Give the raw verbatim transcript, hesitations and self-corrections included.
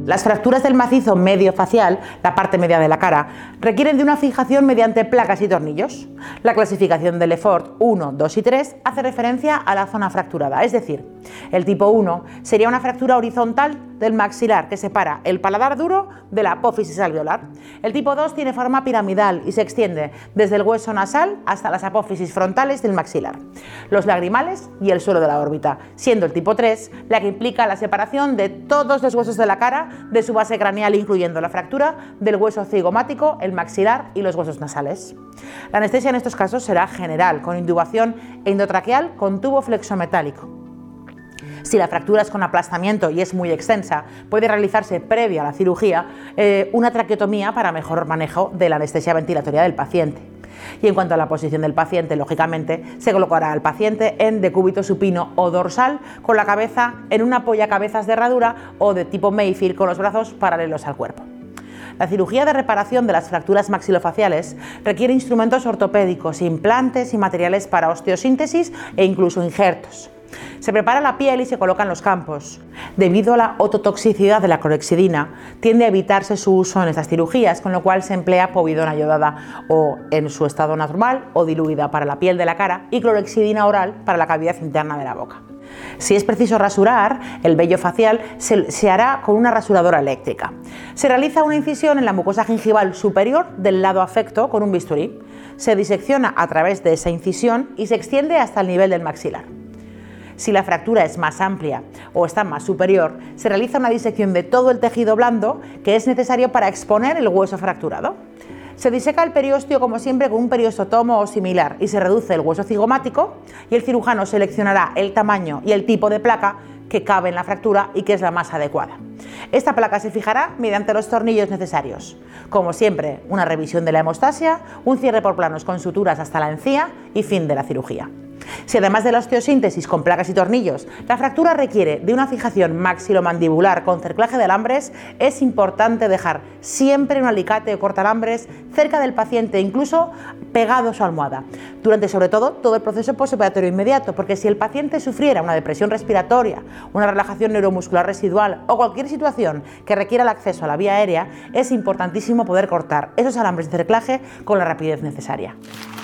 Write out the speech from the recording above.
Las fracturas del macizo medio facial, la parte media de la cara, requieren de una fijación mediante placas y tornillos. La clasificación de Lefort uno, dos y tres hace referencia a la zona fracturada, es decir, el tipo uno sería una fractura horizontal del maxilar que separa el paladar duro de la apófisis alveolar. El tipo dos tiene forma piramidal y se extiende desde el hueso nasal hasta las apófisis frontales del maxilar, los lagrimales y el suelo de la órbita, siendo el tipo tres la que implica la separación de todos los huesos de la cara de su base craneal, incluyendo la fractura del hueso cigomático, el maxilar y los huesos nasales. La anestesia en estos casos será general, con intubación endotraqueal con tubo flexometálico. Si la fractura es con aplastamiento y es muy extensa, puede realizarse previa a la cirugía eh, una traqueotomía para mejor manejo de la anestesia ventilatoria del paciente. Y en cuanto a la posición del paciente, lógicamente, se colocará al paciente en decúbito supino o dorsal, con la cabeza en una apoyacabezas de herradura o de tipo Mayfield con los brazos paralelos al cuerpo. La cirugía de reparación de las fracturas maxilofaciales requiere instrumentos ortopédicos, implantes y materiales para osteosíntesis e incluso injertos. Se prepara la piel y se colocan los campos. Debido a la ototoxicidad de la clorhexidina, tiende a evitarse su uso en estas cirugías, con lo cual se emplea povidona yodada o en su estado natural o diluida para la piel de la cara y clorhexidina oral para la cavidad interna de la boca. Si es preciso rasurar, el vello facial se, se hará con una rasuradora eléctrica. Se realiza una incisión en la mucosa gingival superior del lado afecto con un bisturí. Se disecciona a través de esa incisión y se extiende hasta el nivel del maxilar. Si la fractura es más amplia o está más superior, se realiza una disección de todo el tejido blando que es necesario para exponer el hueso fracturado. Se diseca el periósteo como siempre con un periostotomo o similar y se reduce el hueso cigomático y el cirujano seleccionará el tamaño y el tipo de placa que cabe en la fractura y que es la más adecuada. Esta placa se fijará mediante los tornillos necesarios. Como siempre, una revisión de la hemostasia, un cierre por planos con suturas hasta la encía y fin de la cirugía. Si además de la osteosíntesis con placas y tornillos, la fractura requiere de una fijación maxilomandibular con cerclaje de alambres, es importante dejar siempre un alicate o cortalambres cerca del paciente, incluso pegado a su almohada, durante sobre todo todo el proceso postoperatorio inmediato, porque si el paciente sufriera una depresión respiratoria, una relajación neuromuscular residual o cualquier situación que requiera el acceso a la vía aérea, es importantísimo poder cortar esos alambres de cerclaje con la rapidez necesaria.